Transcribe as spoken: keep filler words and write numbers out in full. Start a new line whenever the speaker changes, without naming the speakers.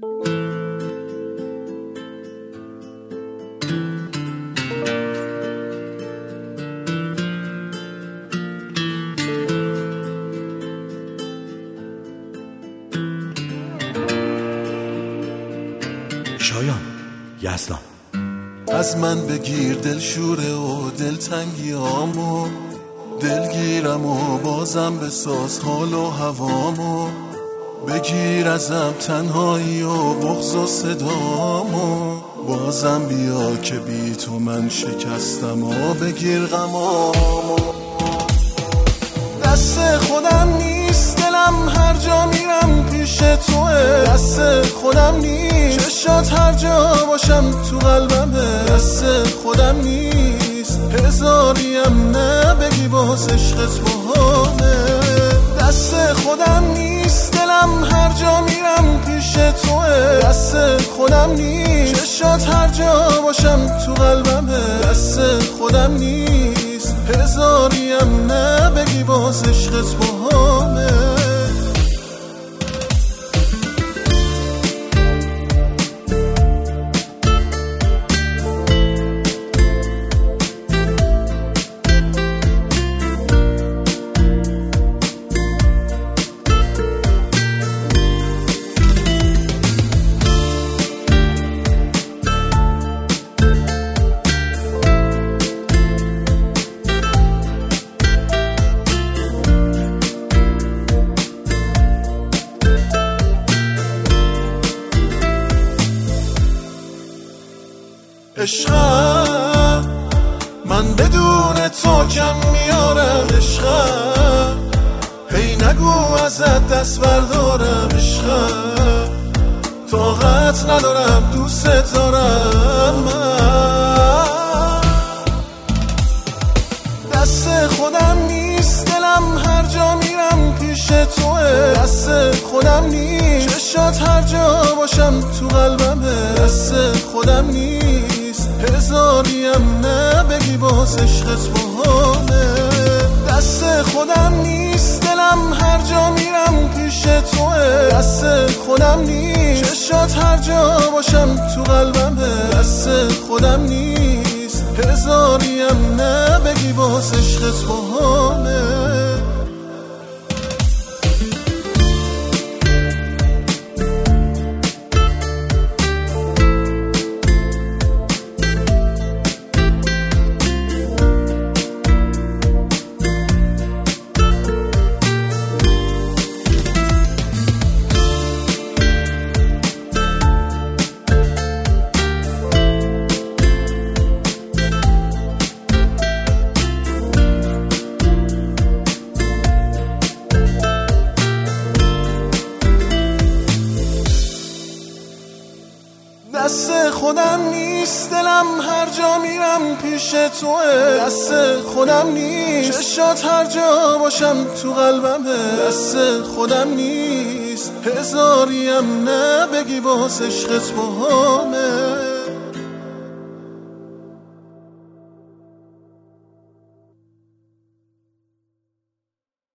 شایان یزدان.
از من بگیر دل شوره و دل تنگیامو، دلگیرم و بازم بساز حال و هوامو، بگیر ازم تنهایی و بغض و صدامو، بازم بیا که بی تو من شکستم و بگیر غمامو. دست خودم نیست دلم هر جا میرم پیش توه، دست خودم نیست چشات هر جا باشم تو قلبمه، دست خودم نیست هزاریم نه بگی باز عشقت باهامه، دست خودم نیست دلم هر جا میرم پیش توه، دست خودم نیست چشات هر جا باشم تو قلبمه، دست خودم نیست هزاریم نه بگی باز عشقت باهامه. عشقم من بدون تو کم میارم، عشقم هی نگو ازت دست بردارم، عشقم طاقت ندارم دوست دارم من، دست خودم نیست دلم هر جا میرم پیش توه، دست خودم نیست چشات هر جا باشم تو قلبمه، دست خودم نیست هزاریم نه بگی باز عشقت باهامه، دست خودم نیست دلم هر جا میرم پیش توه، دست خودم نیست چشات هر جا باشم تو قلبمه، دست خودم نیست هزاریم نه بگی باز عشقت باهامه. دست خودم نیست دلم هر جا میرم پیش توه، دست خودم نیست چشات هر جا باشم تو قلبمه، دست خودم نیست هزاریم نه بگی باز عشقت باهامه.